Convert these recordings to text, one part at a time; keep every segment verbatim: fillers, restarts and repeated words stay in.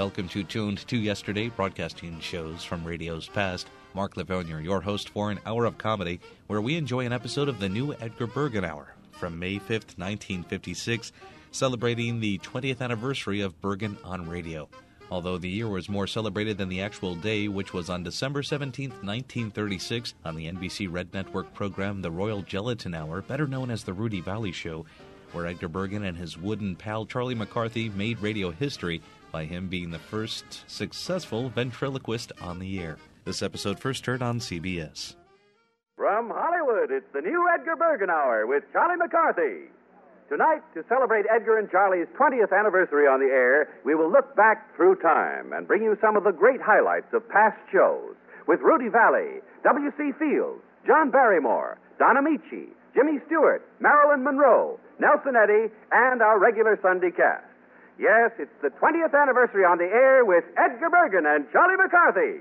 welcome to Tuned to Yesterday, broadcasting shows from radio's past. Mark Livonia, your host for an hour of comedy, where we enjoy an episode of the new Edgar Bergen Hour from May fifth, nineteen fifty-six, celebrating the twentieth anniversary of Bergen on radio. Although the year was more celebrated than the actual day, which was on December seventeenth, nineteen thirty-six, on the N B C Red Network program The Royal Gelatin Hour, better known as The Rudy Vallée Show, where Edgar Bergen and his wooden pal Charlie McCarthy made radio history by him being the first successful ventriloquist on the air. This episode first heard on C B S. From Hollywood, it's the new Edgar Bergen Hour with Charlie McCarthy. Tonight, to celebrate Edgar and Charlie's twentieth anniversary on the air, we will look back through time and bring you some of the great highlights of past shows with Rudy Vallée, W C. Fields, John Barrymore, Don Amici, Jimmy Stewart, Marilyn Monroe, Nelson Eddy, and our regular Sunday cast. Yes, it's the twentieth anniversary on the air with Edgar Bergen and Charlie McCarthy.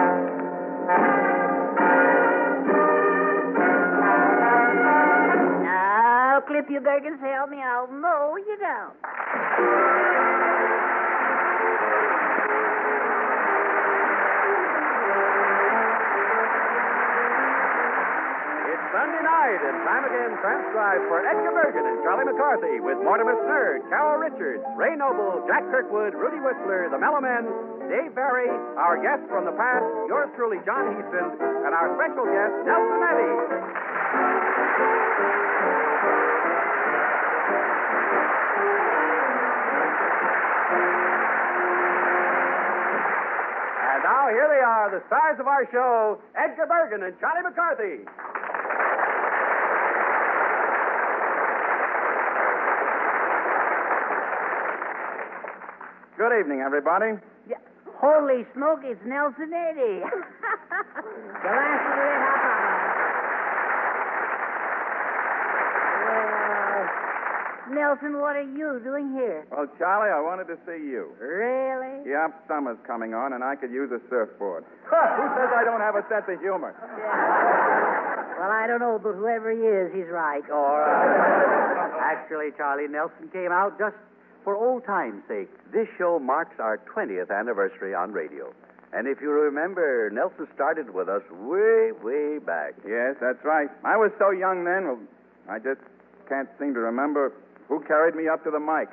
Now, clip you Bergen's help me, I'll mow you down. Sunday night, and time again transcribed for Edgar Bergen and Charlie McCarthy with Mortimer Snerd, Carol Richards, Ray Noble, Jack Kirkwood, Rudy Whistler, the Mellow Men, Dave Barry, our guest from the past, yours truly, John Heaston, and our special guest, Nelson Eddy. And now here they are, the stars of our show, Edgar Bergen and Charlie McCarthy. Good evening, everybody. Yeah. Holy smoke, it's Nelson Eddy. The last of the Red Hot Well, Nelson, what are you doing here? Well, Charlie, I wanted to see you. Really? Yep, summer's coming on, and I could use a surfboard. Who says I don't have a sense of humor? Yeah. Well, I don't know, but whoever he is, he's right. All right. Actually, Charlie, Nelson came out just for old time's sake. This show marks our twentieth anniversary on radio. And if you remember, Nelson started with us way, way back. Yes, that's right. I was so young then, well, I just can't seem to remember who carried me up to the mic.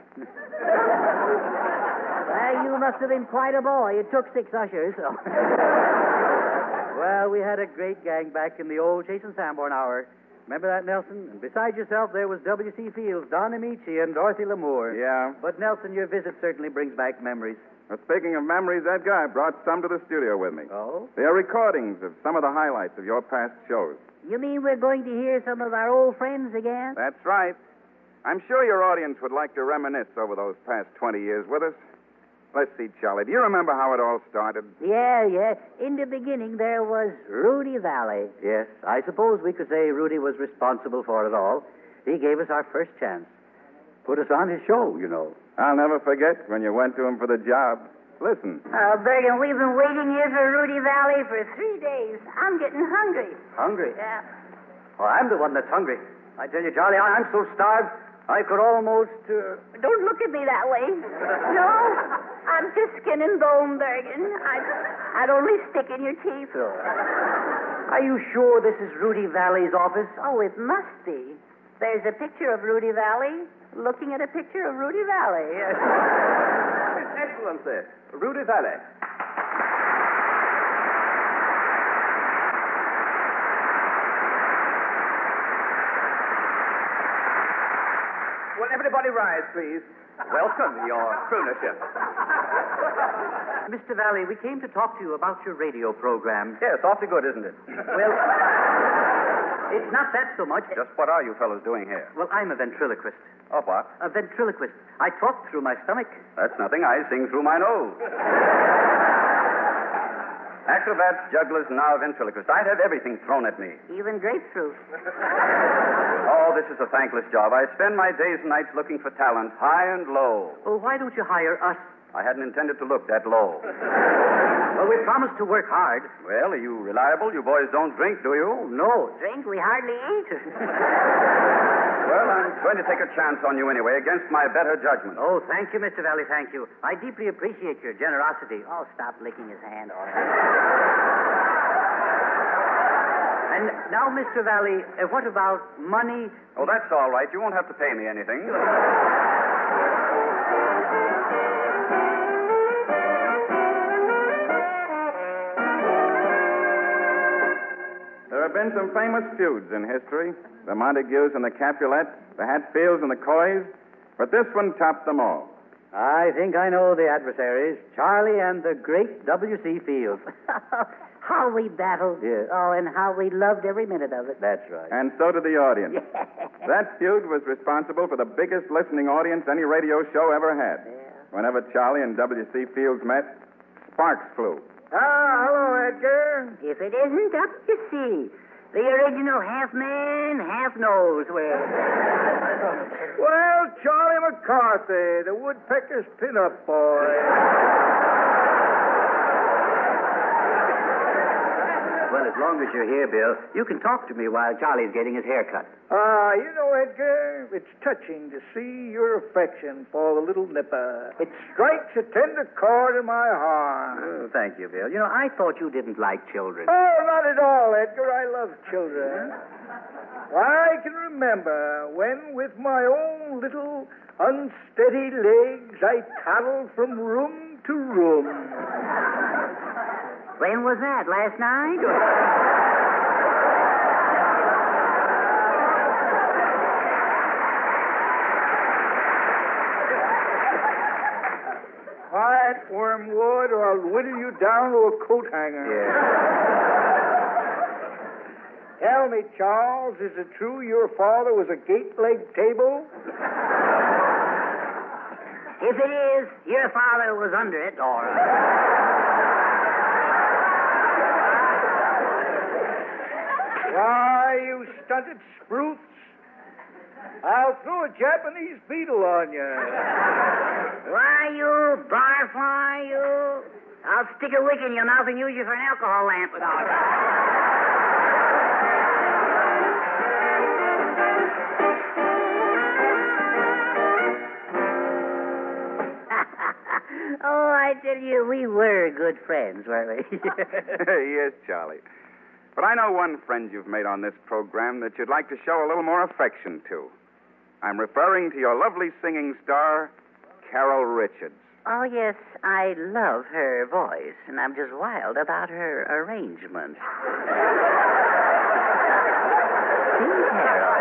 Well, you must have been quite a boy. It took six ushers, so. Well, we had a great gang back in the old Chase and Sanborn hour. Remember that, Nelson? And besides yourself, there was W C. Fields, Don Amici, and Dorothy Lamour. Yeah. But, Nelson, your visit certainly brings back memories. Well, speaking of memories, Edgar, I brought some to the studio with me. Oh? They are recordings of some of the highlights of your past shows. You mean we're going to hear some of our old friends again? That's right. I'm sure your audience would like to reminisce over those past twenty years with us. Let's see, Charlie. Do you remember how it all started? Yeah, yeah. In the beginning, there was Rudy Vallée. Yes, I suppose we could say Rudy was responsible for it all. He gave us our first chance. Put us on his show, you know. I'll never forget when you went to him for the job. Listen. Oh, Bergen, we've been waiting here for Rudy Vallée for three days. I'm getting hungry. Hungry? Yeah. Well, I'm the one that's hungry. I tell you, Charlie, I- I'm so starved, I could almost... Uh... Don't look at me that way. No, I'm just skin and bone, Bergen. I'd, I'd only stick in your teeth. So, are you sure this is Rudy Vallée's office? Oh, it must be. There's a picture of Rudy Vallée looking at a picture of Rudy Vallée. Excellency, Rudy Vallée. Will everybody rise, please? Welcome, your croonership. Mister Vallée, we came to talk to you about your radio program. Yes, awfully good, isn't it? Well, it's not that so much. Just what are you fellows doing here? Well, I'm a ventriloquist. Oh, what? A ventriloquist. I talk through my stomach. That's nothing. I sing through my nose. Acrobats, jugglers, and now ventriloquists. I'd have everything thrown at me. Even grapefruit. Oh, this is a thankless job. I spend my days and nights looking for talent, high and low. Well, why don't you hire us? I hadn't intended to look that low. Well, we promised to work hard. Well, are you reliable? You boys don't drink, do you? No. Drink, we hardly eat. Well, I'm going to take a chance on you anyway, against my better judgment. Oh, thank you, Mister Valley, thank you. I deeply appreciate your generosity. Oh, stop licking his hand. All right. And now, Mister Valley, uh, what about money? Oh, that's all right. You won't have to pay me anything. There have been some famous feuds in history. The Montagues and the Capulets, the Hatfields and the Coys. But this one topped them all. I think I know the adversaries. Charlie and the great W C Fields. How we battled. Yes. Oh, and how we loved every minute of it. That's right. And so did the audience. That feud was responsible for the biggest listening audience any radio show ever had. Yeah. Whenever Charlie and W C Fields met, sparks flew. Ah, hello, Edgar. If it isn't W C, the original half man, half nose. Well, Well, Charlie McCarthy, the woodpecker's pin-up boy. Well, as long as you're here, Bill, you can talk to me while Charlie's getting his hair cut. Ah, you know, Edgar, it's touching to see your affection for the little nipper. It strikes a tender chord in my heart. Oh, thank you, Bill. You know, I thought you didn't like children. Oh, not at all, Edgar. I love children. I can remember when, with my own little unsteady legs, I toddled from room to room. when was that? Last night? Quiet, Wormwood, or I'll whittle you down to a coat hanger. Tell me, Charles, is it true your father was a gate-legged table? If it is, your father was under it, all right. Why, you stunted spruce, I'll throw a Japanese beetle on you. Why, you barfly, you. I'll stick a wick in your mouth and use you for an alcohol lamp. All right. Oh, I tell you, we were good friends, weren't we? Yes, Charlie. But I know one friend you've made on this program that you'd like to show a little more affection to. I'm referring to your lovely singing star, Carol Richards. Oh, yes, I love her voice, and I'm just wild about her arrangement. See, Carol.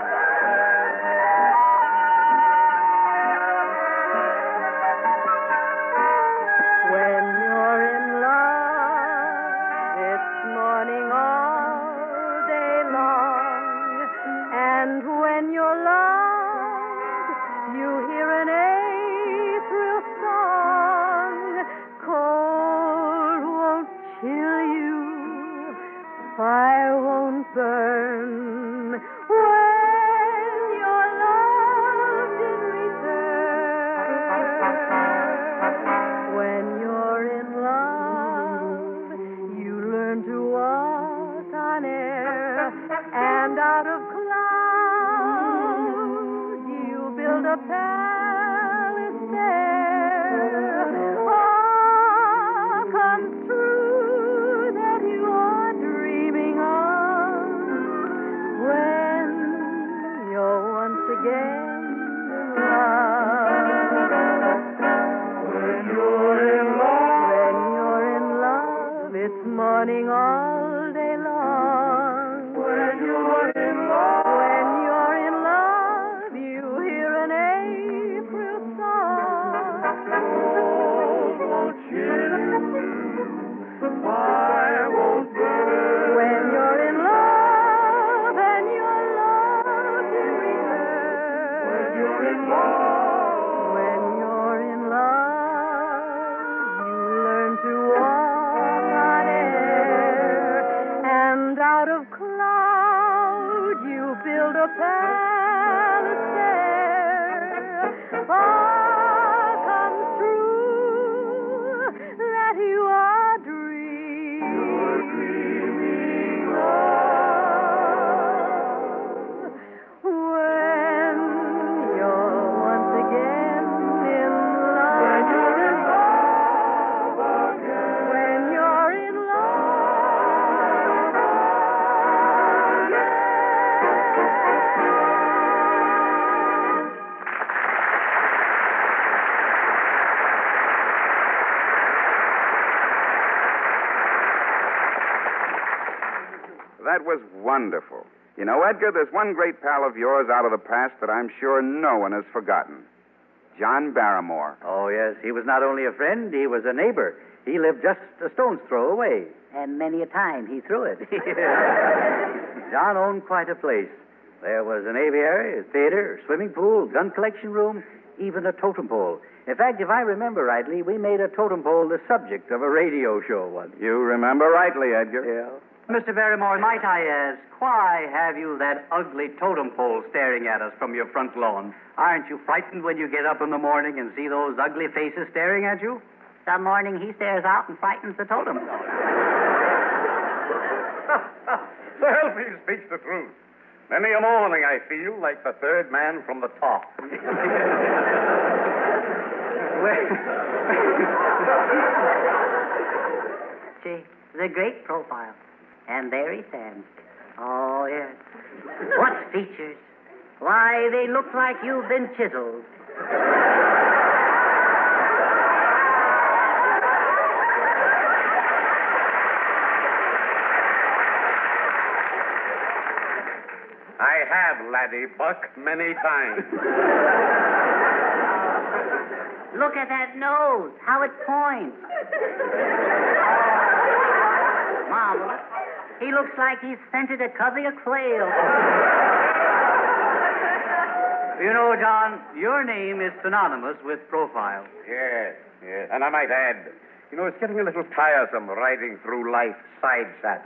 When you're in love, it's morning all day long, and when you're loved, you hear an April song. Cold won't chill you, fire won't burn. When you're loved in return, when you're in love, you learn to walk on air, and out of clouds you build a palace there. All comes true that you are dreaming of when you're once again in love. When you're in love, when you're in love, it's morning all day long. When you're in love, when you're in love, you hear an April song. Cold won't chill you, fire won't burn. When you're in love and you're loved in return. When you're in love, when you're in love, you learn to walk on air, and out of cloud you build a palace there. All comes true that you are dreaming of when that was wonderful. You know, Edgar, there's one great pal of yours out of the past that I'm sure no one has forgotten. John Barrymore. Oh, yes. He was not only a friend, he was a neighbor. He lived just a stone's throw away. And many a time he threw it. John owned quite a place. There was an aviary, a theater, a swimming pool, gun collection room, even a totem pole. In fact, if I remember rightly, we made a totem pole the subject of a radio show once. You remember rightly, Edgar. Yeah. Mister Barrymore, might I ask, why have you that ugly totem pole staring at us from your front lawn? Aren't you frightened when you get up in the morning and see those ugly faces staring at you? Some morning he stares out and frightens the totem pole. So help me speak the truth. Many a morning I feel like the third man from the top. See, the great profile. And there he stands. Oh, yes. What features? Why, they look like you've been chiseled. I have, laddie Buck, many times. Look at that nose, how it points. Marvelous. He looks like he's scented a covey of quail. You know, John, your name is synonymous with profile. Yes, yes. And I might add, you know, it's getting a little tiresome riding through life side saddle.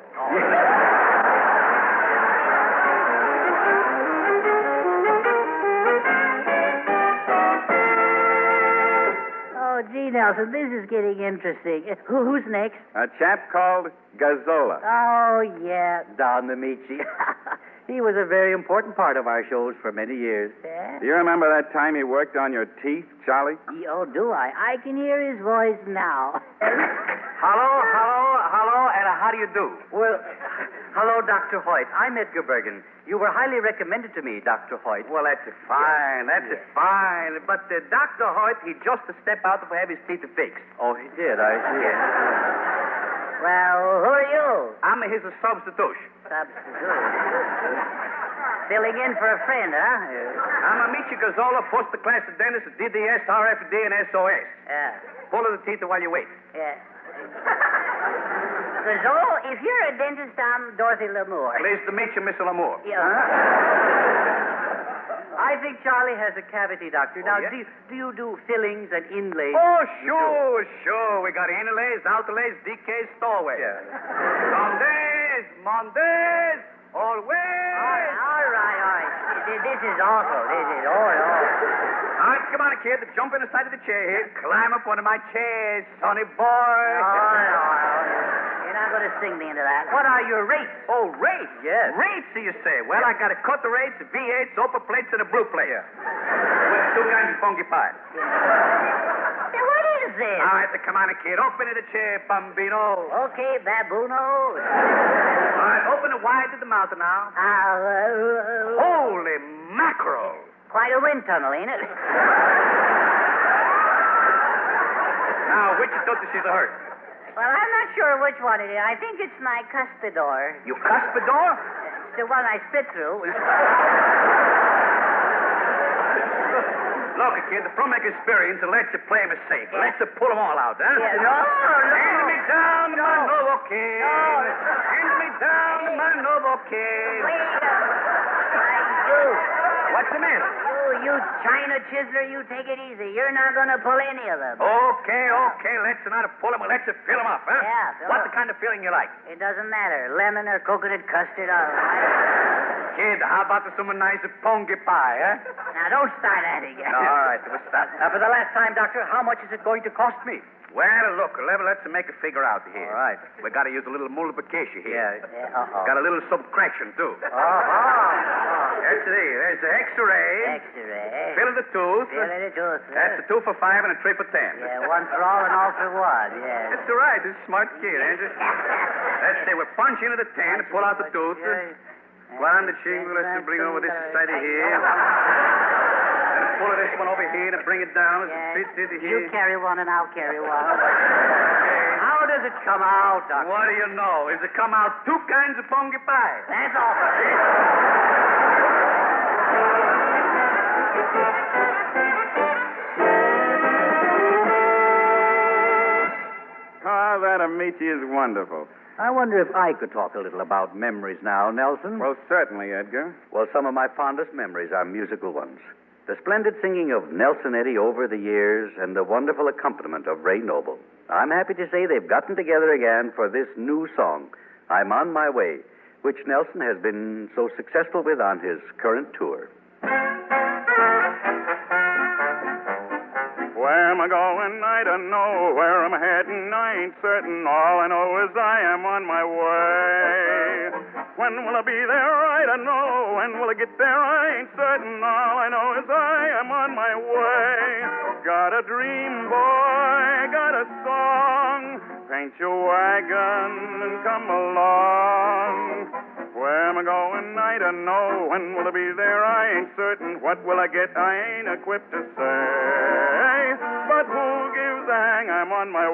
Oh, gee, Nelson, this is getting interesting. Uh, Who, who's next? A chap called Gazzola. Oh, yeah. Don Amici. He was a very important part of our shows for many years. Yeah? Do you remember that time he worked on your teeth, Charlie? Oh, do I? I can hear his voice now. Hello, hello, hello, and how do you do? Well, hello, Doctor Hoyt. I'm Edgar Bergen. You were highly recommended to me, Doctor Hoyt. Well, that's fine. That's fine. But uh, Doctor Hoyt, he just to step out to have his teeth fixed. Oh, he did, I see. Well, who are you? I'm his substitution. Substitute. Filling in for a friend, huh? I'm Amici Gazzola, first-class dentist at D D S, R F D, and S O S. Yeah. Pull of the teeth while you wait. Yeah. Gazzola, if you're a dentist, I'm Dorothy Lamour. Pleased to meet you, Mister Lamour. Yeah. I think Charlie has a cavity, Doctor. Now, Oh, yeah? do, you, do you do fillings and inlays? Oh, sure, sure. We got inlays, outlays, decays, stowaways. Yeah. Mondays, Mondays, always. All right, all right, all right. This, this is awful. This is all, all. All right, come on, kid. Jump in the side of the chair here. Climb up one of my chairs, sonny boy. Oh, no, you're not going to sing me into that. What are your rates? Oh, rates? Yes. Rates, do you say? Well, I got a cut the rates, V eights, upper plates, and a blue plate. With two kinds of funky pie. Now, what is this? All right, come on, kid. Open the chair, Bambino. Okay, babuno. All right, open it wide to the mouth now. Uh, uh, Holy mackerel. quite a wind tunnel, ain't it? Now, which tooth is the hurt? Well, I'm not sure which one it is. I think it's my cuspidor. You cuspidor? It's the one I spit through. Look, kid, the from experience and let's you play him safe. Yeah. Let's you pull them all out, huh? Yeah, no, no. Hand me down, No. my noble king. No. Hand me down, my noble king. Wait a minute. What's the matter? You, you China chiseler, you take it easy. You're not going to pull any of them. Okay, okay, let's not pull them, let's you fill them up, huh? Yeah, fill What's up. the kind of filling you like? It doesn't matter. Lemon or coconut custard, all right. Kid, how about some nice pongy pie, huh? Now, don't start that again. All right, we'll start. Now, for the last time, Doctor, how much is it going to cost me? Well, look, level, let's make a figure out here. All right. We got to use a little multiplication here. Yeah. Yeah, uh-oh. Got a little subtraction, too. Uh-huh. That's it. There's the X-ray. X-ray. Fill of the tooth. Fill it a tooth. That's a two for five and a three for ten. Yeah, one for all and all for one, yeah. That's all right. This is a smart kid, ain't it? Let's say we punch into the ten, pull out the tooth. Go on the shingle, let's bring it over this side of here. And pull this one over here and bring it down. Yeah. It fits into You here. carry one and I'll carry one. Okay. How How does it come out, Doctor? What do you know? Is it come out two kinds of fungi pie? That's all, Bertie. Ah, that Amici is wonderful. I wonder if I could talk a little about memories now, Nelson. Well, certainly, Edgar. Well, some of my fondest memories are musical ones. The splendid singing of Nelson Eddy over the years and the wonderful accompaniment of Ray Noble. I'm happy to say they've gotten together again for this new song, I'm on My Way, which Nelson has been so successful with on his current tour. Where am I going? I don't know. Where am I heading? I ain't certain. All I know is I am on my way. When will I be there? I don't know. When will I get there? I ain't certain. All I know is I am on my way. Got a dream, boy. Got a song. Paint your wagon and come along. Where am I going? I don't know. When will I be there? I ain't certain. What will I get? I ain't equipped to say. But who gives a hang? I'm on my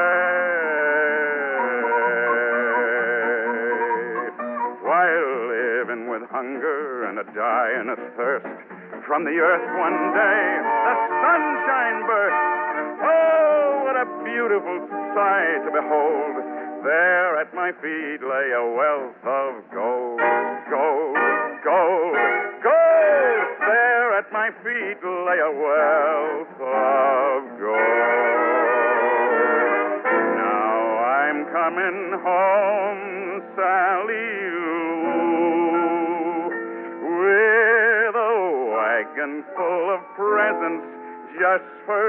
way. While living with hunger and a dying of thirst, from the earth one day the sunshine burst. Oh, what a beautiful sight to behold. There at my feet lay a wealth of gold, gold, gold, gold. There at my feet lay a wealth of gold. Now I'm coming home, Sally Lou, with a wagon full of presents just for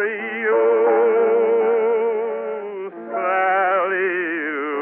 you, Sally.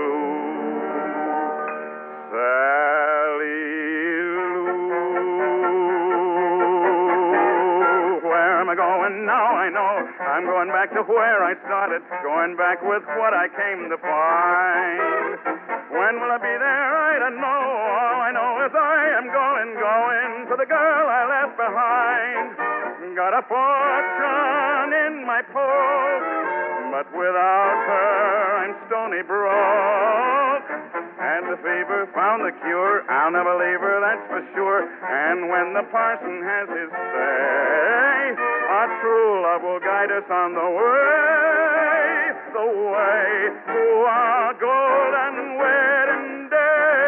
I'm going back to where I started, going back with what I came to find. When will I be there? I don't know. All I know is I am going, going to the girl I left behind. Got a fortune in my poke, but without her I'm stony broke. And the fever found the cure. I'll never leave her, that's for sure. And when the parson has his say, our true love will guide us on the way, the way to our golden wedding day.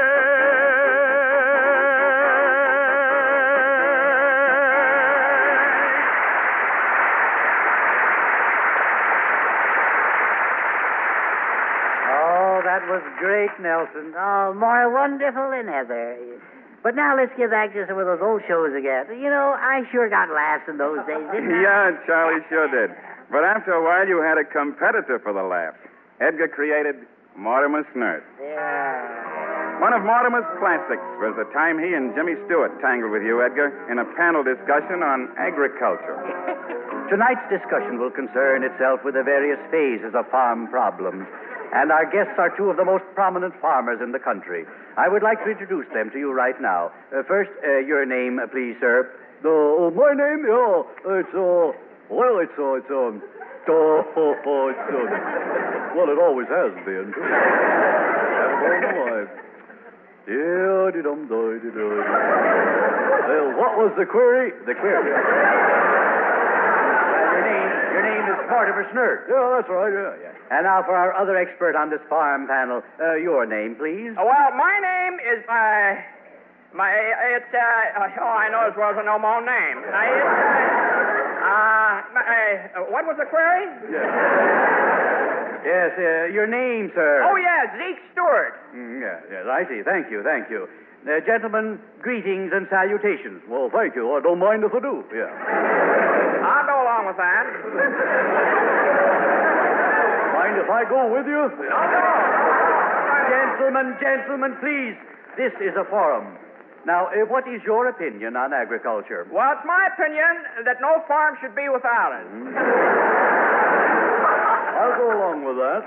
Oh, that was great, Nelson. Oh, more wonderful than ever. But now let's get back to some of those old shows again. You know, I sure got laughs in those days, didn't I? Yeah, Charlie sure did. But after a while, you had a competitor for the laugh. Edgar created Mortimer Snert. Yeah. One of Mortimer's classics was the time he and Jimmy Stewart tangled with you, Edgar, in a panel discussion on agriculture. Tonight's discussion will concern itself with the various phases of farm problems, and our guests are two of the most prominent farmers in the country. I would like to introduce them to you right now. Uh, first, uh, your name, uh, please, sir. Uh, my name, yeah, it's, uh, well, it's, uh, it's, um, uh, uh, it's, uh, well, it always has been. All my life. Yeah, dum di di Well, what was the query? The query. Uh, your name, your name is Mortimer Snert. Yeah, that's right, yeah, yeah. And now for our other expert on this farm panel, uh, your name, please. Uh, well, my name is, uh, my, it's, uh, oh, I know as well as I know my own name. Now, it's, uh, uh, my, uh, what was the query? Yeah. Yes, uh, your name, sir. Oh, yeah, Zeke Stewart. Mm, yes, yes, I see. Thank you, thank you. Uh, gentlemen, greetings and salutations. Well, thank you. I don't mind if I do, yeah. I'll go along with that. Mind if I go with you? No, no. Gentlemen, gentlemen, please. This is a forum. Now, uh, what is your opinion on agriculture? Well, it's my opinion that no farm should be without it. I'll go along with that.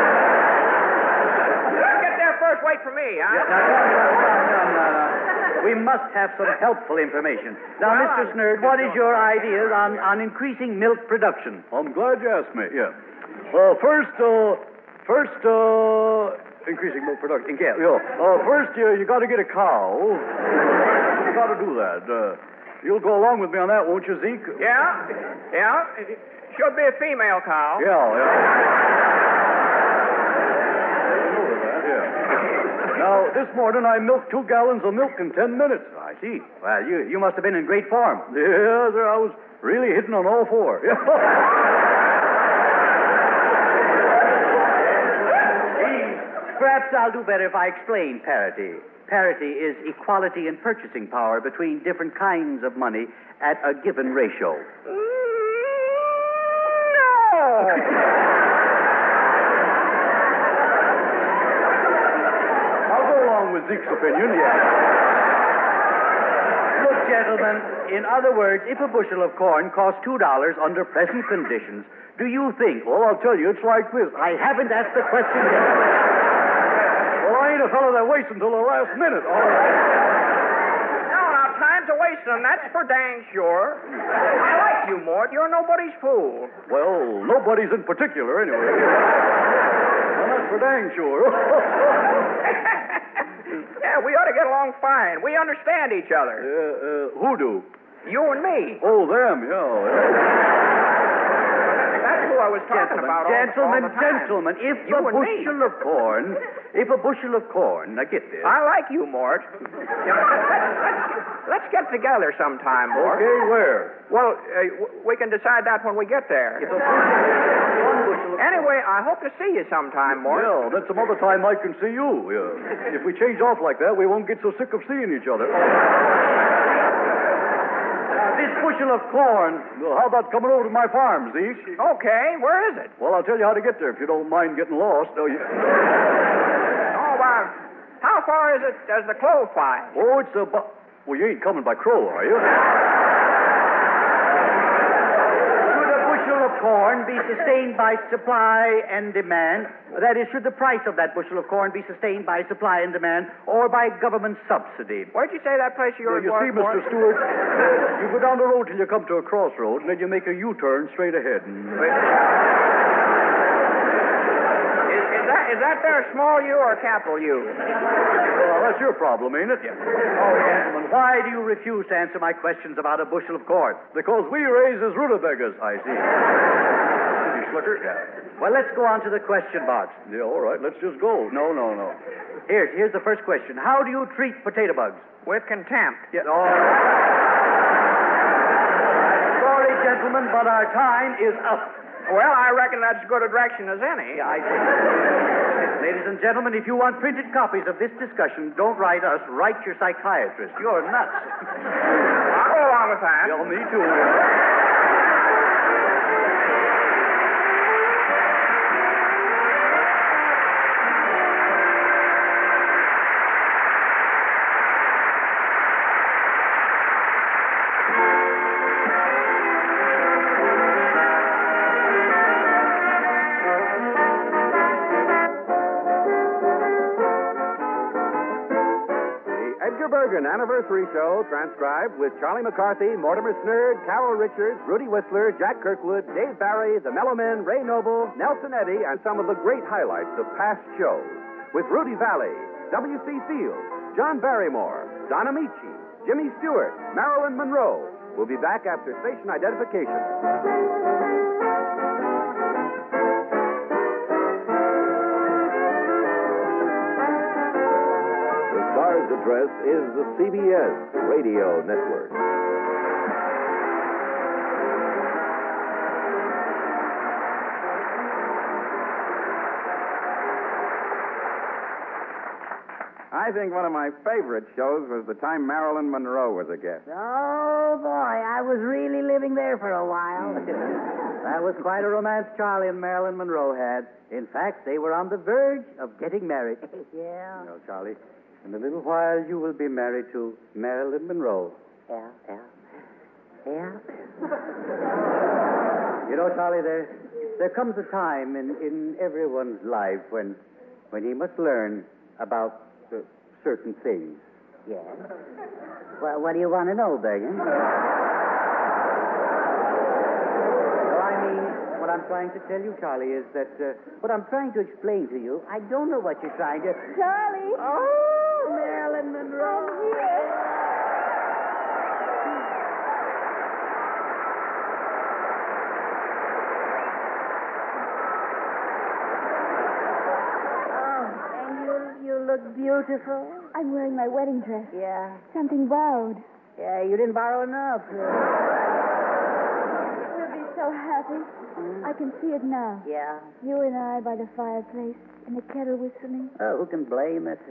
You'll get there first. Wait for me, huh? Yeah, now, no, no, no, no. We must have some helpful information. Now, Well, Mister Snerd, what is your ideas on, on increasing milk production? I'm glad you asked me, yeah. Well, first, uh, First, uh, increasing milk production. Yeah, yeah. Uh, first, you, you got to get a cow. You got to do that. Uh, you'll go along with me on that, won't you, Zeke? Yeah? Yeah? Should be a female cow. Yeah, yeah. Yeah. Now, this morning I milked two gallons of milk in ten minutes. I see. Well, you, you must have been in great form. Yeah, sir, I was really hitting on all four. Perhaps I'll do better if I explain parity. Parity is equality in purchasing power between different kinds of money at a given ratio. I'll go along with Zeke's opinion, yeah. Look, gentlemen, in other words, if a bushel of corn costs two dollars under present conditions, do you think... Well, I'll tell you, it's like this. I haven't asked the question yet. Well, I ain't a fellow that waits until the last minute. All right. No, now, time to waste them. That's for dang sure. I like you, Mort. You're nobody's fool. Well, nobody's in particular, anyway. Well, that's for dang sure. Yeah, we ought to get along fine. We understand each other. Uh, uh, who do? You and me. Oh, them, yeah. yeah. That's who I was talking Gentlemen, about all, gentlemen, all the time. gentlemen, if You a and me. bushel of corn, if a bushel of corn, now get this. I like you, Mort. Yeah, let's, let's get together sometime, Mort. Okay, where? Well, uh, w- we can decide that when we get there. If a bushel, one bushel of Anyway, I hope to see you sometime, Mort. Yeah, then some other time I can see you. Yeah. If we change off like that, we won't get so sick of seeing each other. Now, this bushel of corn. Well, how about coming over to my farm, Zeke? Okay, where is it? Well, I'll tell you how to get there if you don't mind getting lost. Oh, you... Oh, uh, how far is it as the crow flies? oh it's about... Well, you ain't coming by crow, are you? Should a bushel of corn be sustained by supply and demand? That is, should the price of that bushel of corn be sustained by supply and demand or by government subsidy? Where'd you say that place of Well, yours you was, see, Mort? Mister Stewart, uh, you go down the road till you come to a crossroad, and then you make a U-turn straight ahead. And... Is, is that is that there a small U or a capital U? Well, that's your problem, ain't it? Oh, gentlemen, why do you refuse to answer my questions about a bushel of corn? Because we raise as rutabagas, I see. You slicker? Yeah. Well, let's go on to the question box. Yeah, all right, let's just go. No, no, no. Here's, here's the first question. How do you treat potato bugs? With contempt. Yeah. Oh. Sorry, gentlemen, but our time is up. Well, I reckon that's as good a direction as any. Yeah, I think. Ladies and gentlemen, if you want printed copies of this discussion, don't write us, write your psychiatrist. You're nuts. I'll go along with that. Yeah, me too. Bergen Anniversary Show, transcribed with Charlie McCarthy, Mortimer Snerd, Carol Richards, Rudy Whistler, Jack Kirkwood, Dave Barry, the Mellow Men, Ray Noble, Nelson Eddy, and some of the great highlights of past shows. With Rudy Valley, W C Fields, John Barrymore, Don Amici, Jimmy Stewart, Marilyn Monroe. We'll be back after station identification. Star's address is the C B S Radio Network. I think one of my favorite shows was the time Marilyn Monroe was a guest. Oh, boy, I was really living there for a while. That was quite a romance Charlie and Marilyn Monroe had. In fact, they were on the verge of getting married. Yeah. You know, Charlie, in a little while you will be married to Marilyn Monroe. Yeah, yeah. Yeah. You know, Charlie, there there comes a time in, in everyone's life when when he must learn about uh, certain things. Yeah. Well, what do you want to know, Bergen? Well, I mean, what I'm I'm trying to tell you, Charlie, is that uh, what I'm trying to explain to you, I don't know what you're trying to... Charlie! Oh, Marilyn Monroe. I'm here. And you, you look beautiful. I'm wearing my wedding dress. Yeah. Something borrowed. Yeah, you didn't borrow enough. We'll be so happy. Hmm? I can see it now. Yeah. You and I by the fireplace and the kettle whistling. Oh, who can blame it?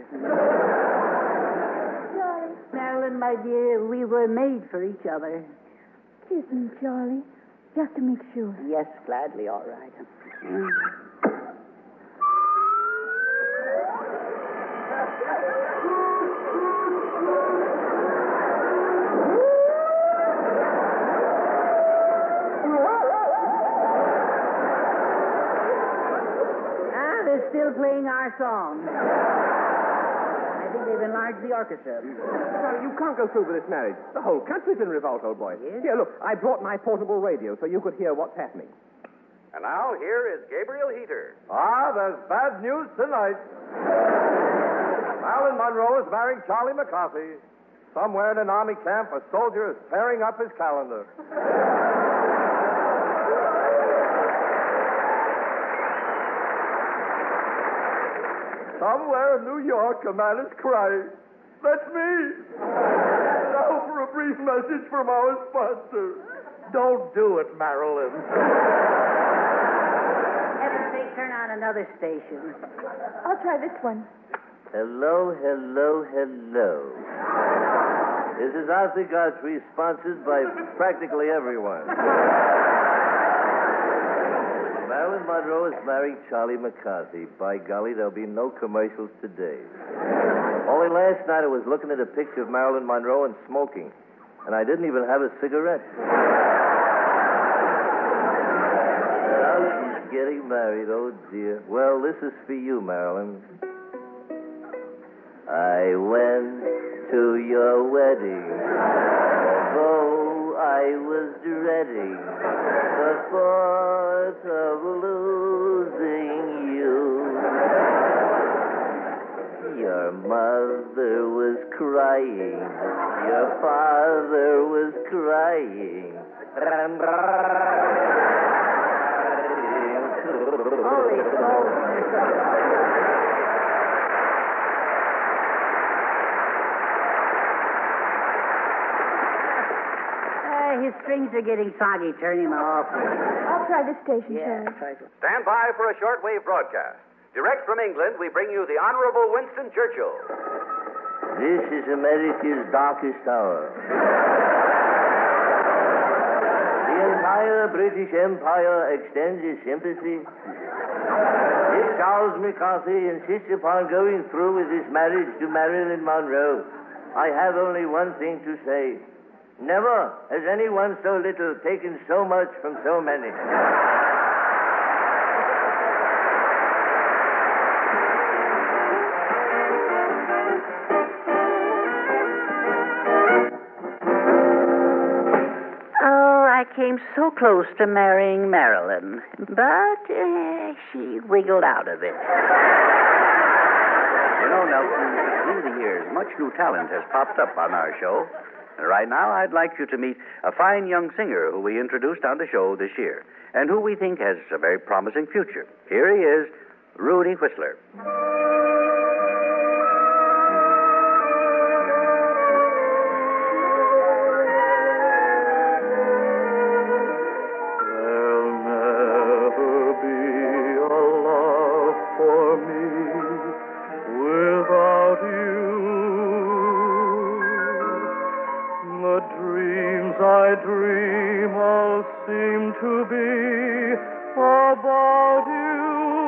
Charlie. Marilyn, my dear, we were made for each other. Kiss me, Charlie. Just to make sure. Yes, gladly, all right. Mm. Ah, they're still playing our song. I think they've enlarged the orchestra. Charlie, you can't go through with this marriage. The whole country's in revolt, old boy. Yes? Here, look, I brought my portable radio so you could hear what's happening. And now, here is Gabriel Heater. Ah, there's bad news tonight. Marilyn Monroe is marrying Charlie McCarthy. Somewhere in an army camp, a soldier is tearing up his calendar. Somewhere in New York, a man is crying. That's me. Now for a brief message from our sponsor. Don't do it, Marilyn. Heaven's sake, turn on another station. I'll try this one. Hello, hello, hello. This is Arthur Godfrey, sponsored by practically everyone. Marilyn Monroe is marrying Charlie McCarthy. By golly, there'll be no commercials today. Only last night I was looking at a picture of Marilyn Monroe and smoking, and I didn't even have a cigarette. Now she's getting married, oh dear. Well, this is for you, Marilyn. I went to your wedding, though I was dreading the thought of losing you. Your mother was crying, your father was crying. Holy smoke. His strings are getting soggy. Turn him off. I'll try this station, Yeah, Charlie. try to. Stand by for a shortwave broadcast. Direct from England, we bring you the Honorable Winston Churchill. This is America's darkest hour. The entire British Empire extends its sympathy. If Charles McCarthy insists upon going through with his marriage to Marilyn Monroe, I have only one thing to say. Never has anyone so little taken so much from so many. Oh, I came so close to marrying Marilyn, but uh, she wiggled out of it. You know, Nelson, through the years, much new talent has popped up on our show. And right now, I'd like you to meet a fine young singer who we introduced on the show this year, and who we think has a very promising future. Here he is, Rudy Whistler. There'll never be a love for me without you. The dreams I dream all seem to be about you.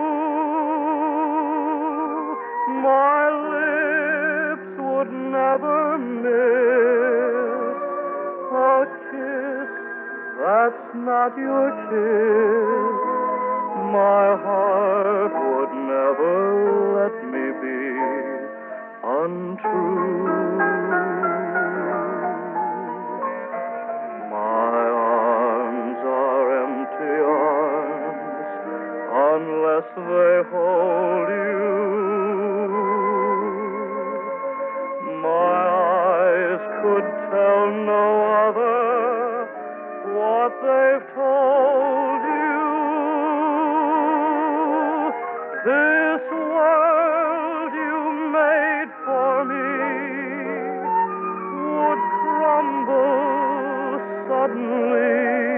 My lips would never miss a kiss that's not your kiss. My heart would never let me be untrue. My arms are empty arms what they've told you. This world you made for me would crumble suddenly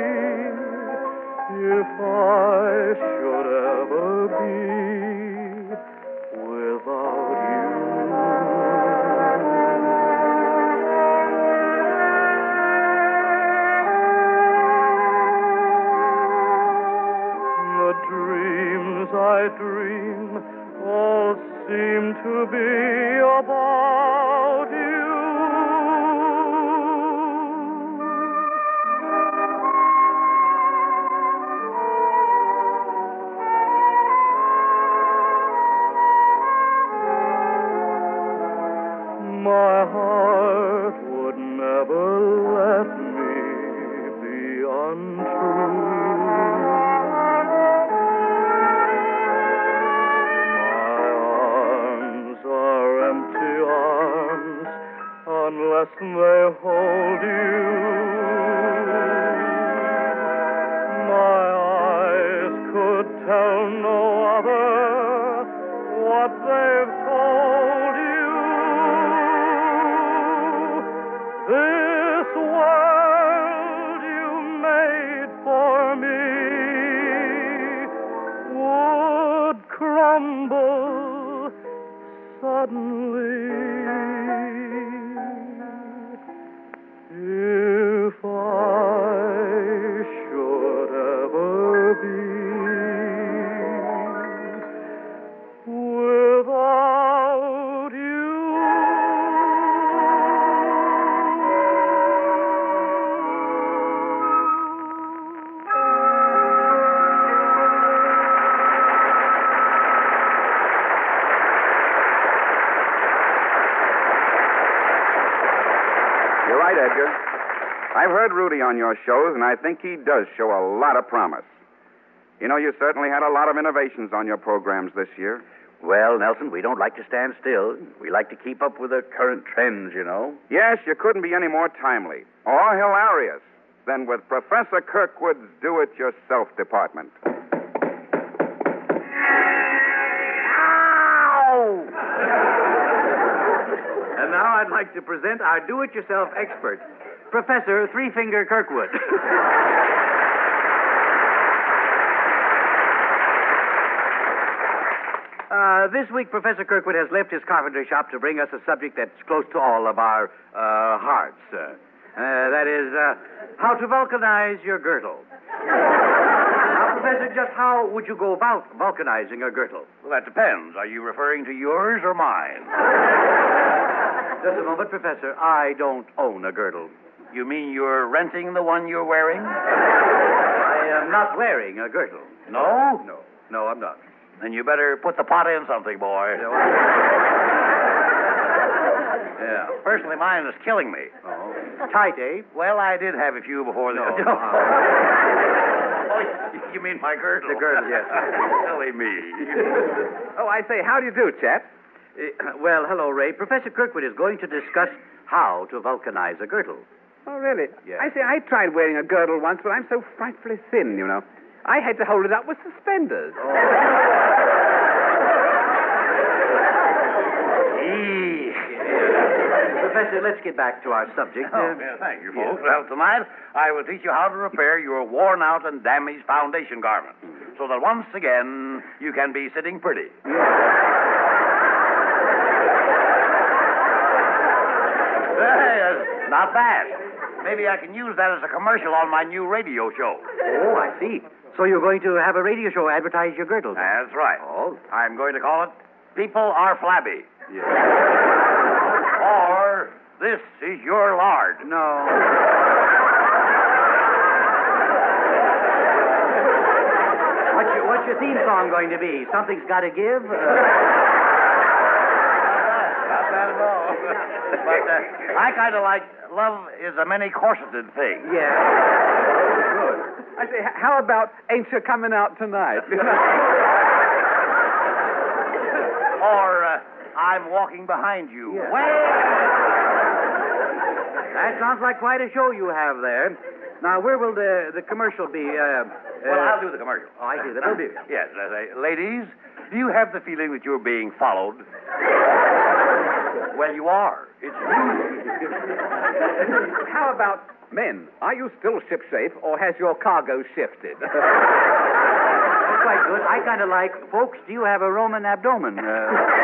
if I should ever be without you. The dreams I dream all seem to be about you. My heart would never let me be untrue. My arms are empty arms unless they hold you. My eyes could tell no other what they've told you. This world you made for me would crumble suddenly if I should ever be without you. You're right, Edgar. I've heard Rudy on your shows, and I think he does show a lot of promise. You know, you certainly had a lot of innovations on your programs this year. Well, Nelson, we don't like to stand still. We like to keep up with the current trends, you know. Yes, you couldn't be any more timely or hilarious than with Professor Kirkwood's Do-It-Yourself department. Ow! And now I'd like to present our do-it-yourself expert, Professor Three-Finger Kirkwood. Uh, this week, Professor Kirkwood has left his carpentry shop to bring us a subject that's close to all of our uh, hearts. Uh, uh, that is, uh, how to vulcanize your girdle. Now, Professor, just how would you go about vulcanizing a girdle? Well, that depends. Are you referring to yours or mine? Just a moment, Professor. I don't own a girdle. You mean you're renting the one you're wearing? I am not wearing a girdle. No? No. No, I'm not. Then you better put the pot in something, boy. Yeah. Personally, mine is killing me. Oh. Tight, eh? Well, I did have a few before the... No. Oh, you mean my girdle? The girdle, yes. Silly me. Oh, I say, how do you do, chap? Uh, well, hello, Ray. Professor Kirkwood is going to discuss how to vulcanize a girdle. Oh, really? Yes. I say, I tried wearing a girdle once, but I'm so frightfully thin, you know. I had to hold it up with suspenders. Oh. Professor, let's get back to our subject. Oh, Uh, yeah, thank you, yes. folks. Well, tonight I will teach you how to repair your worn-out and damaged foundation garments, so that once again you can be sitting pretty. Hey, uh, not bad. Maybe I can use that as a commercial on my new radio show. Oh, I see. So you're going to have a radio show advertise your girdle? That's right. Oh. I'm going to call it People Are Flabby. Yeah. Or This is Your Lard. No. What's your, what's your theme song going to be? Something's Got to Give? Uh... Not bad at all. But uh, I kind of like Love is a Many-Corseted Thing. Yeah. Good. I say, h- how about Ain't You Coming Out Tonight? Or uh, I'm Walking Behind You. Yeah. Way... That sounds like quite a show you have there. Now, where will the, the commercial be? Uh, Well, uh, I'll do the commercial. Oh, I see. That will be. Yes, let's say, ladies, do you have the feeling that you're being followed? Well, you are. It's you. How about men? Are you still shipshape, or has your cargo shifted? Quite good. I kind of like, folks, do you have a Roman abdomen? Uh...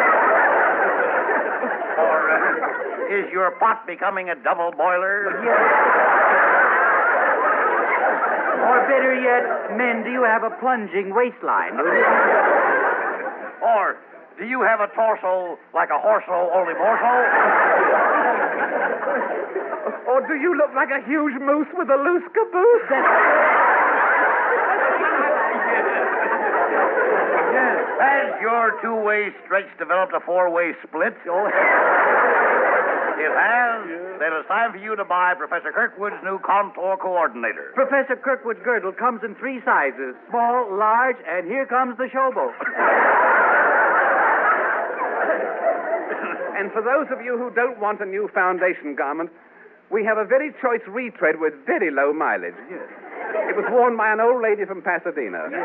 Or uh, is your pot becoming a double boiler? Or better yet, men, do you have a plunging waistline? Or do you have a torso like a horso, only more so? Or do you look like a huge moose with a loose caboose? Has your two-way stretch developed a four-way split? Oh. It has? Then it's time for you to buy Professor Kirkwood's new contour coordinator. Professor Kirkwood's girdle comes in three sizes, small, large, and here comes the showboat. And for those of you who don't want a new foundation garment, we have a very choice retread with very low mileage. Yes. It was worn by an old lady from Pasadena. Yes.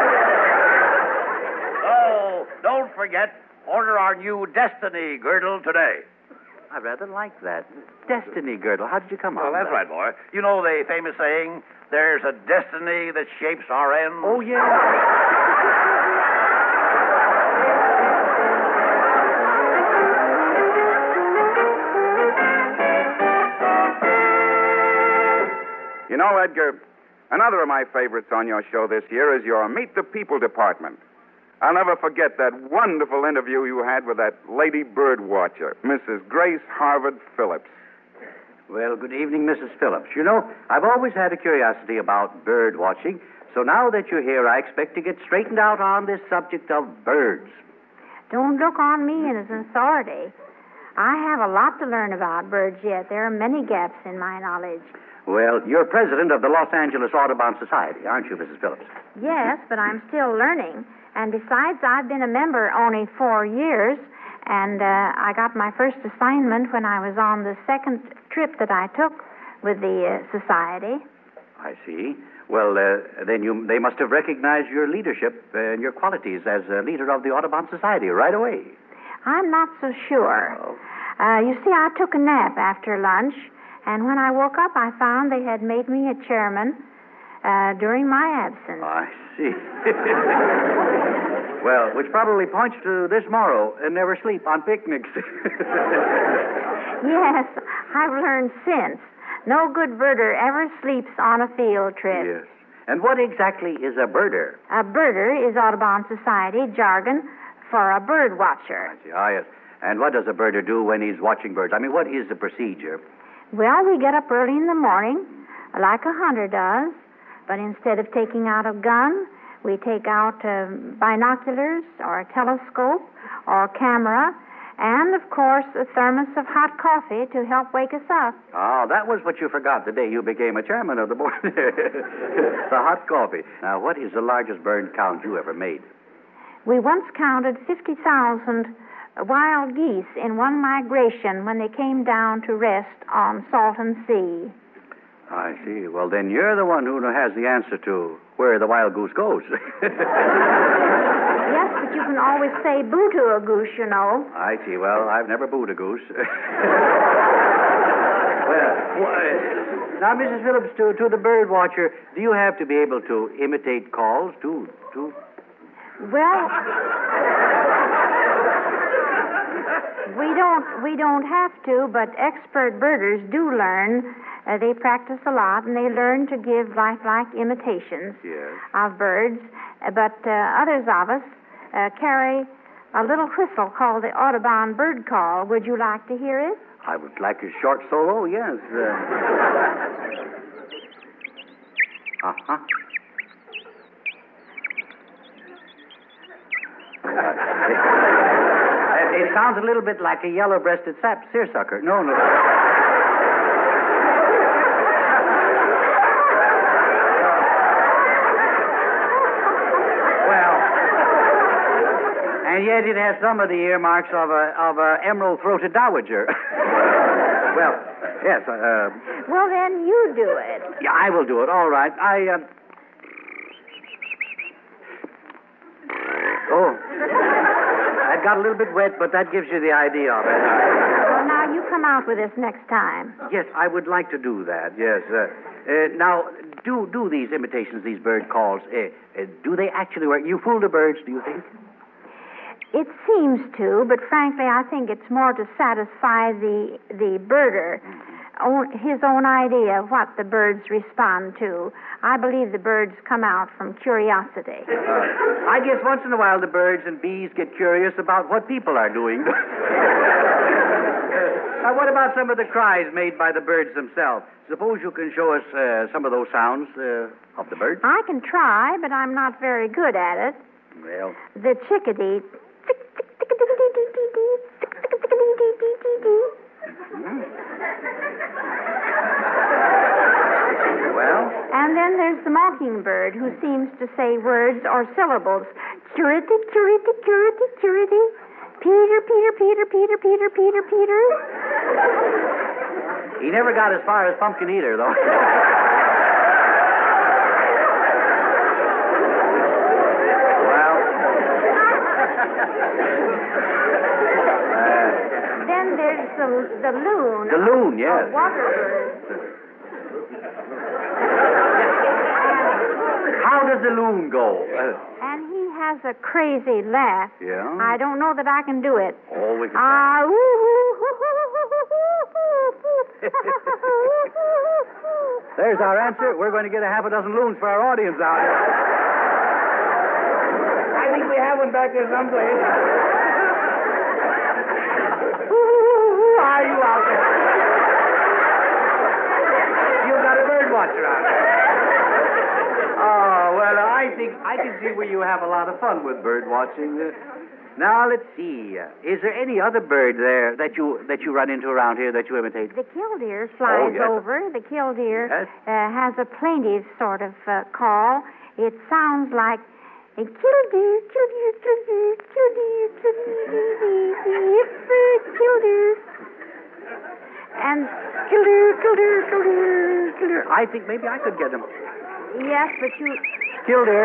Oh, don't forget, order our new Destiny girdle today. I rather like that. Destiny girdle. How did you come Well, on that's that? right, boy. You know the famous saying, there's a destiny that shapes our end? Oh, yeah. You know, Edgar, another of my favorites on your show this year is your Meet the People department. I'll never forget that wonderful interview you had with that lady bird watcher, Missus Grace Harvard Phillips. Well, good evening, Missus Phillips. You know, I've always had a curiosity about bird watching, so now that you're here, I expect to get straightened out on this subject of birds. Don't look on me as an authority. I have a lot to learn about birds yet. There are many gaps in my knowledge. Well, you're president of the Los Angeles Audubon Society, aren't you, Missus Phillips? Yes, but I'm still learning. And besides, I've been a member only four years, and uh, I got my first assignment when I was on the second trip that I took with the uh, society. I see. Well, uh, then you, they must have recognized your leadership uh, and your qualities as a leader of the Audubon Society right away. I'm not so sure. Oh. Uh, you see, I took a nap after lunch, and when I woke up, I found they had made me a chairman uh, during my absence. I see. Well, which probably points to this motto, and never sleep on picnics. Yes, I've learned since. No good birder ever sleeps on a field trip. Yes. And what exactly is a birder? A birder is Audubon Society jargon for a bird watcher. I see. Ah, yes. And what does a birder do when he's watching birds? I mean, what is the procedure? Well, we get up early in the morning, like a hunter does, but instead of taking out a gun, we take out uh, binoculars or a telescope or a camera and, of course, a thermos of hot coffee to help wake us up. Oh, that was what you forgot the day you became a chairman of the board. The hot coffee. Now, what is the largest bird count you ever made? We once counted fifty thousand wild geese in one migration when they came down to rest on Salton Sea. I see. Well, then you're the one who has the answer to where the wild goose goes. Yes, but you can always say boo to a goose, you know. I see. Well, I've never booed a goose. Well, wh- now, Missus Phillips, to, to the bird watcher, do you have to be able to imitate calls, too? too? Well, we don't we don't have to, but expert birders do learn. Uh, they practice a lot, and they learn to give lifelike imitations Yes. of birds. Uh, but uh, others of us uh, carry a little whistle called the Audubon bird call. Would you like to hear it? I would like a short solo, yes. Uh huh. It, it sounds a little bit like a yellow-breasted sap seersucker. No, no. Well, and yet it has some of the earmarks of a of a emerald-throated dowager. Well, Yes, uh... Well, then you do it. Yeah, I will do it. All right. I, uh... Oh. That got a little bit wet, but that gives you the idea of it. Well, now you come out with this next time. Yes, I would like to do that, yes. Uh, uh, now, do do these imitations, these bird calls, uh, uh, do they actually work? You fool the birds, do you think? It seems to, but frankly, I think it's more to satisfy the the birder, own, his own idea of what the birds respond to. I believe the birds come out from curiosity. Uh, I guess once in a while the birds and bees get curious about what people are doing. Now, what about some of the cries made by the birds themselves? Suppose you can show us uh, some of those sounds uh, of the birds. I can try, but I'm not very good at it. Well, the chickadee. Well? And then there's the mockingbird, who seems to say words or syllables. Curity, curity, curity, curity. Peter, Peter, Peter, Peter, Peter, Peter, Peter. He never got as far as pumpkin eater, though. Well. uh, then there's the, the loon. The loon, yes. A water bird. How does the loon go? Uh, and he has a crazy laugh. Yeah? I don't know that I can do it. Oh, we can. Ah, uh, There's our answer. We're going to get a half a dozen loons for our audience out here. I think we have one back there someplace. Are you out there? You've got a bird watcher out there. Oh, well, I think I can see where you have a lot of fun with bird watching. Uh, now, let's see. Uh, is there any other bird there that you that you run into around here that you imitate? The killdeer flies oh, yes. over. The killdeer yes. uh, has a plaintive sort of uh, call. It sounds like a killdeer, killdeer, killdeer, killdeer, killdeer, killdeer. And killdeer, killdeer, killdeer, killdeer. I think maybe I could get him. Yes, but you... Killdeer.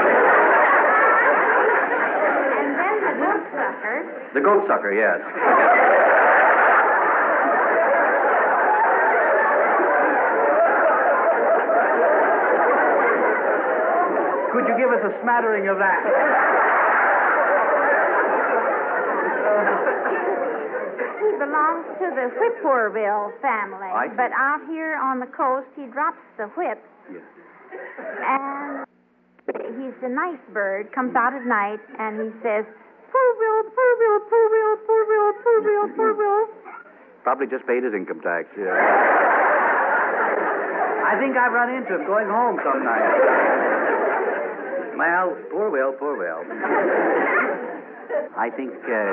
And then the goat sucker. The goat sucker, yes. Could you give us a smattering of that? He belongs to the Whippoorwill family. I see. But out here on the coast, he drops the whip. Yes. And he's a nice bird, comes out at night, and he says, Whippoorwill, Whippoorwill, Whippoorwill, Whippoorwill, Whippoorwill, Whippoorwill. Probably just paid his income tax, yeah. I think I've run into him going home some night. Well, poor Will, poor Will. I think uh,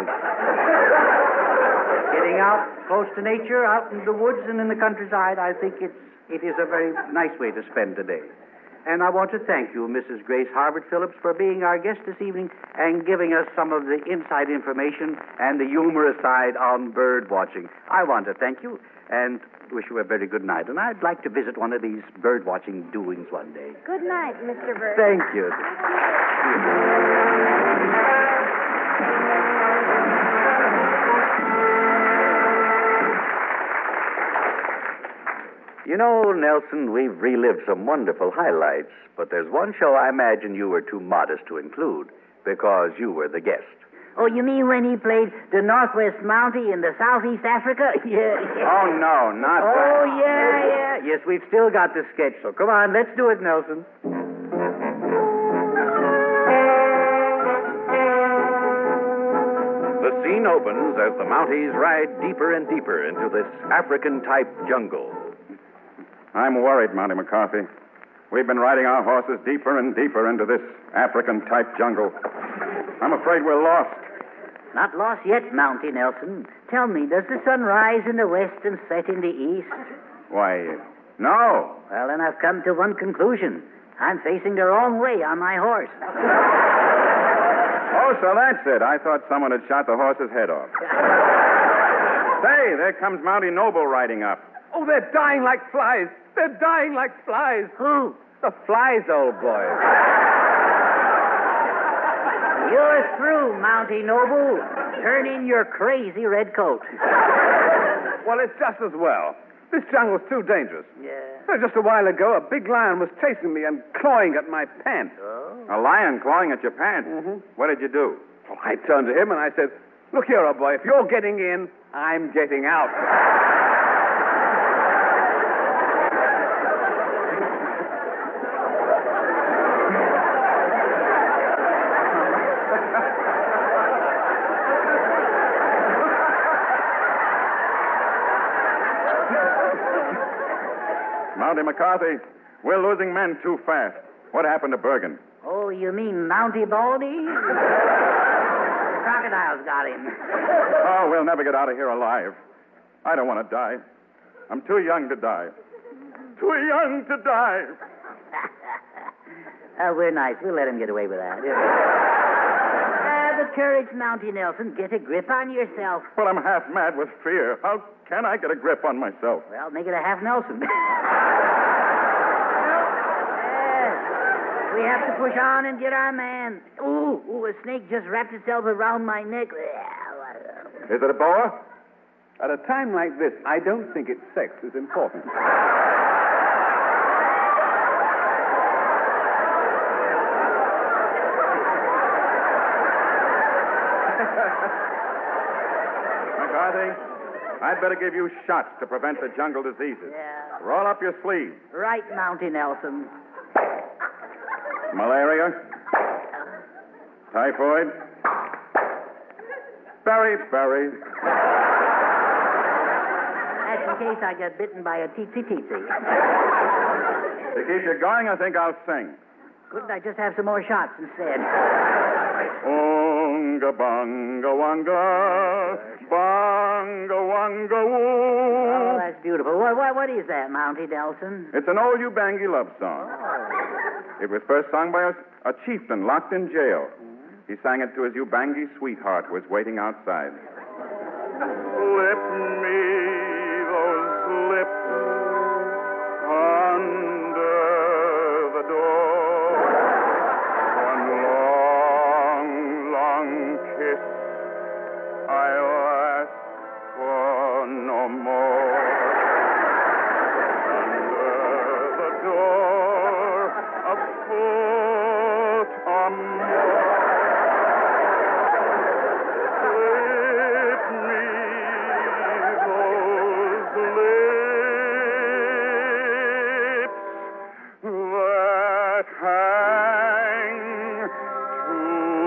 getting out close to nature, out in the woods and in the countryside, I think it's it is a very nice way to spend the day. And I want to thank you, Missus Grace Harvard Phillips, for being our guest this evening and giving us some of the inside information and the humorous side on bird watching. I want to thank you and wish you a very good night. And I'd like to visit one of these bird watching doings one day. Good night, Mister Bird. Thank you. You know, Nelson, we've relived some wonderful highlights, but there's one show I imagine you were too modest to include because you were the guest. Oh, you mean when he played the Northwest Mountie in the Southeast Africa? Yeah. Oh, no, not oh, that. Oh, yeah, yeah. Yes, we've still got the sketch, so come on, let's do it, Nelson. The scene opens as the Mounties ride deeper and deeper into this African-type jungle. I'm worried, Mountie McCarthy. We've been riding our horses deeper and deeper into this African-type jungle. I'm afraid we're lost. Not lost yet, Mountie Nelson. Tell me, does the sun rise in the west and set in the east? Why, no. Well, then I've come to one conclusion. I'm facing the wrong way on my horse. Oh, so that's it. I thought someone had shot the horse's head off. Say, there comes Mountie Noble riding up. Oh, they're dying like flies. They're dying like flies. Who? The flies, old boy. You're through, Mountie Noble. Turn in your crazy red coat. Well, it's just as well. This jungle's too dangerous. Yeah. Uh, Just a while ago, a big lion was chasing me and clawing at my pants. A lion clawing at your pants. Mm-hmm. What did you do? Well, I turned to him and I said, look here, old boy, if you're getting in, I'm getting out. Mountie McCarthy, we're losing men too fast. What happened to Bergen? Oh, you mean Mountie Baldy? Crocodile's got him. Oh, we'll never get out of here alive. I don't want to die. I'm too young to die. Too young to die. Oh, we're nice. We'll let him get away with that. Have the courage, Mountie Nelson. Get a grip on yourself. Well, I'm half mad with fear. How can I get a grip on myself? Well, make it a half Nelson. Yes. We have to push on and get our man. Ooh, ooh, a snake just wrapped itself around my neck. Is it a boa? At a time like this, I don't think its sex is important. McCarthy, I'd better give you shots to prevent the jungle diseases. Yeah. Roll up your sleeves. Right, Mountie Nelson. Malaria. Typhoid. Berry, berry. That's in case I get bitten by a teetsy-teetsy. To keep you going, I think I'll sing. Couldn't I just have some more shots instead? Unga bunga wanga, bunga wanga woo. Oh, that's beautiful. What, what, what is that, Mountie Nelson? It's an old Ubangi love song. It was first sung by a, a chieftain locked in jail. He sang it to his Ubangi sweetheart who was waiting outside. Slip me those lips under the door. One long, long kiss. I'll ask for no more. Under the door, a foot or more. Slip me those lips that hang to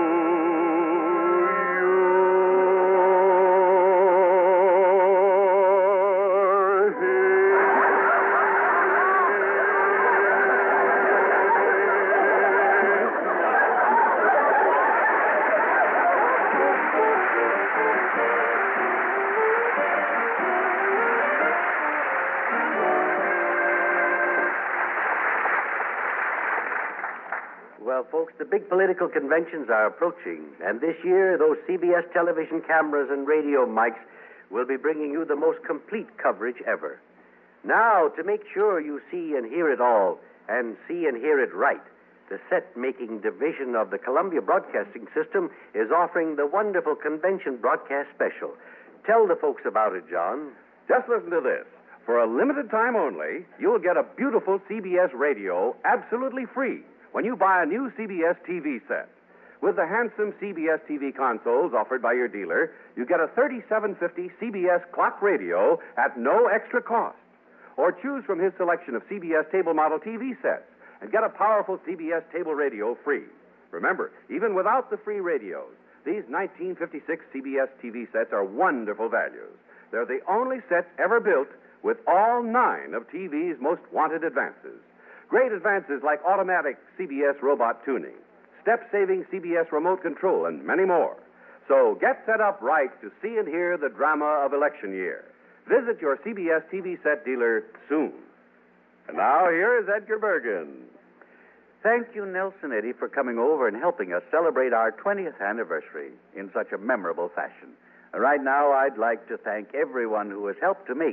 Well, folks, the big political conventions are approaching, and this year those C B S television cameras and radio mics will be bringing you the most complete coverage ever. Now, to make sure you see and hear it all, and see and hear it right, the set-making division of the Columbia Broadcasting System is offering the wonderful convention broadcast special. Tell the folks about it, John. Just listen to this. For a limited time only, you'll get a beautiful C B S radio absolutely free when you buy a new C B S T V set. With the handsome C B S T V consoles offered by your dealer, you get a thirty-seven fifty C B S clock radio at no extra cost. Or choose from his selection of C B S table model T V sets and get a powerful C B S table radio free. Remember, even without the free radios, these nineteen fifty-six C B S T V sets are wonderful values. They're the only sets ever built with all nine of T V's most wanted advances. Great advances like automatic C B S robot tuning, step-saving C B S remote control, and many more. So get set up right to see and hear the drama of election year. Visit your C B S T V set dealer soon. And now here is Edgar Bergen. Thank you, Nelson Eddy, for coming over and helping us celebrate our twentieth anniversary in such a memorable fashion. Right now, I'd like to thank everyone who has helped to make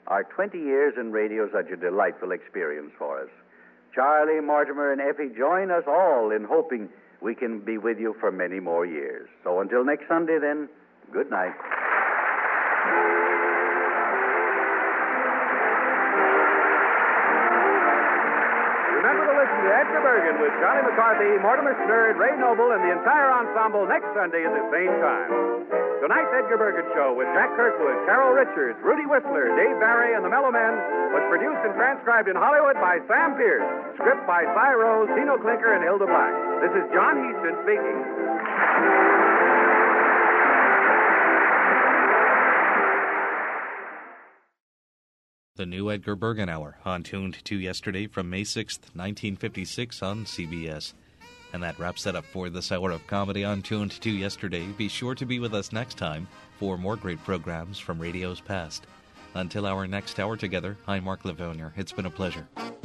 Our twenty years in radio is such a delightful experience for us. Charlie, Mortimer, and Effie join us all in hoping we can be with you for many more years. So until next Sunday, then, good night. Remember to listen to Edgar Bergen with Johnny McCarthy, Mortimer Snerd, Ray Noble, and the entire ensemble next Sunday at the same time. Tonight's Edgar Bergen Show with Jack Kirkwood, Carol Richards, Rudy Whistler, Dave Barry, and the Mellow Men was produced and transcribed in Hollywood by Sam Pierce. Script by Cy Rose, Tino Klinker, and Hilda Black. This is John Heaston speaking. The new Edgar Bergen Hour, on Tuned to Yesterday from May sixth, nineteen fifty-six on C B S. And that wraps it up for this hour of comedy on Tuned to Yesterday. Be sure to be with us next time for more great programs from radio's past. Until our next hour together, I'm Mark Livonia. It's been a pleasure.